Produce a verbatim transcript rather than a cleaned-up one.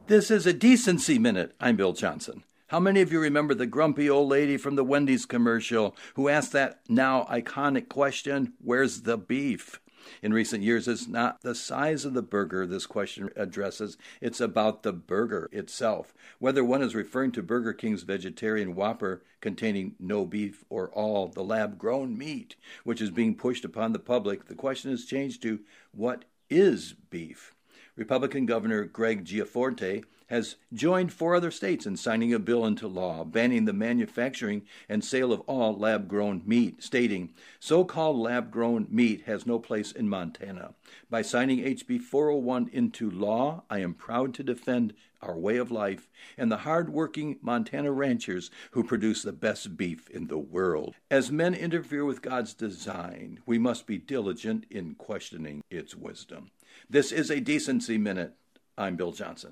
This is a Decency Minute. I'm Bill Johnson. How many of you remember the grumpy old lady from the Wendy's commercial who asked that now iconic question, where's the beef? In recent years, it's not the size of the burger this question addresses, it's about the burger itself. Whether one is referring to Burger King's vegetarian Whopper containing no beef or all the lab-grown meat, which is being pushed upon the public, the question has changed to, what is beef? Republican Governor Greg Gianforte has joined four other states in signing a bill into law banning the manufacturing and sale of all lab-grown meat, stating, so-called lab-grown meat has no place in Montana. By signing H B four oh one into law, I am proud to defend our way of life and the hard-working Montana ranchers who produce the best beef in the world. As men interfere with God's design, we must be diligent in questioning its wisdom. This is a Decency Minute. I'm Bill Johnson.